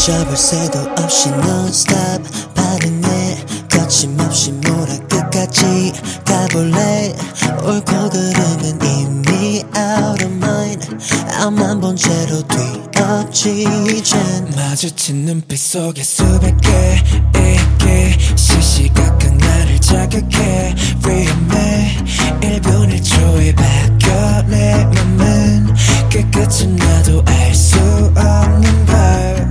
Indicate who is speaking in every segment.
Speaker 1: 접을 새도 없이 non-stop 반응해 거침없이 몰아 끝까지 가볼래. 옳고 그름은 이미 out of mind. 앞만 본 채로 뒤엎지 이젠.
Speaker 2: 마주친 눈빛 속에 수백 개의 시시각각 나를 자극해. 위험해 1분 1초에 바뀌어 내 맘은. 끝끝은 나도 알 수 없는 걸.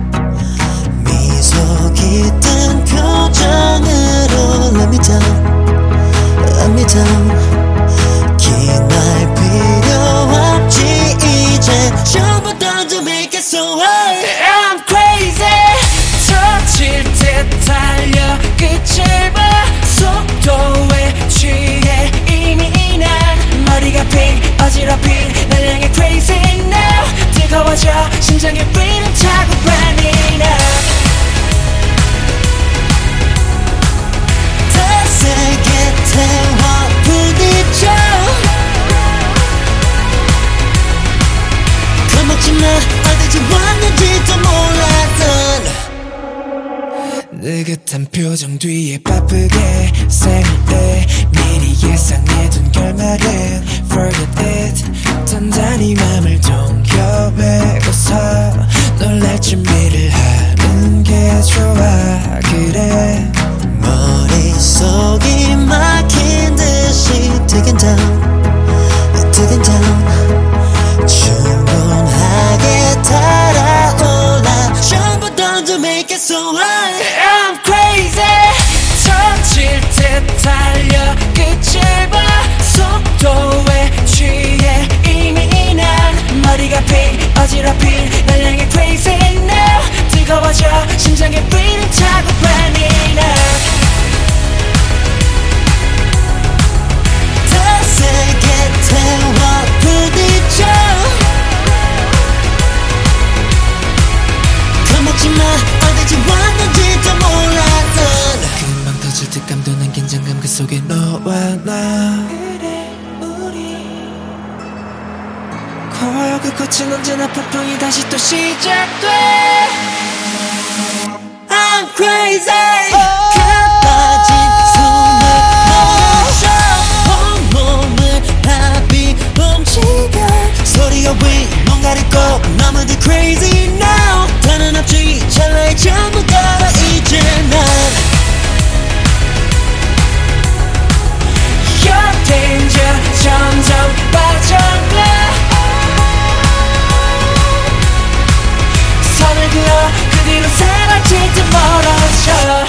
Speaker 1: 미소 깃든 표정으로 let me down, let me down. 긴 말 필요 없지 이제 전부 던져 make it so hard.
Speaker 2: I'm crazy. 터질 듯 달려 끝을 봐. 속도에 취해 이미 난 머리가 빙 어지럽힌 날 향해 crazy now. 뜨거워져 심장의 rhythm 타고 running up.
Speaker 1: 더 세게 태워 부딪혀. 겁먹지마 어디지 왔는지도 몰랐던
Speaker 2: 느긋한 표정 뒤에 바쁘게 생일때 미리 예상해둔 결말은 forget it. 단단히 맘을 동여매고서 놀랄 준비를 하는 게 좋아. 그래
Speaker 1: 머릿속이 막힌 듯이 digging down, digging down. 충분하게 달아올라 전부 던져 make it so hard.
Speaker 2: I'm crazy. 터질 듯 달려 끝을 봐. 속도에 취해 이미 난 머리가 빙 어지럽힌 날 향해 crazy now. 뜨거워져 심장의 rhythm 타고 running up.
Speaker 1: 더 세게 태워 부딪혀. 겁먹지마 어디지 왔는지도 몰랐던
Speaker 2: 금방 터질 듯 감도는 긴장감 그 속에 너와 나. 그래 우리 고요 그 꽃은 언제나 폭풍이 다시 또 시작돼.
Speaker 1: I'm crazy. 가빠진 숨을 멈춰 온몸을 바비 움직여. 소리가 왜 뭔가를 꼭 너무들 crazy now. 더는 없지 찰나에 전부 다 이제 난
Speaker 2: You're danger 점점 빠져나. 선을 그어 그 뒤로 사라질 듯 멀어져.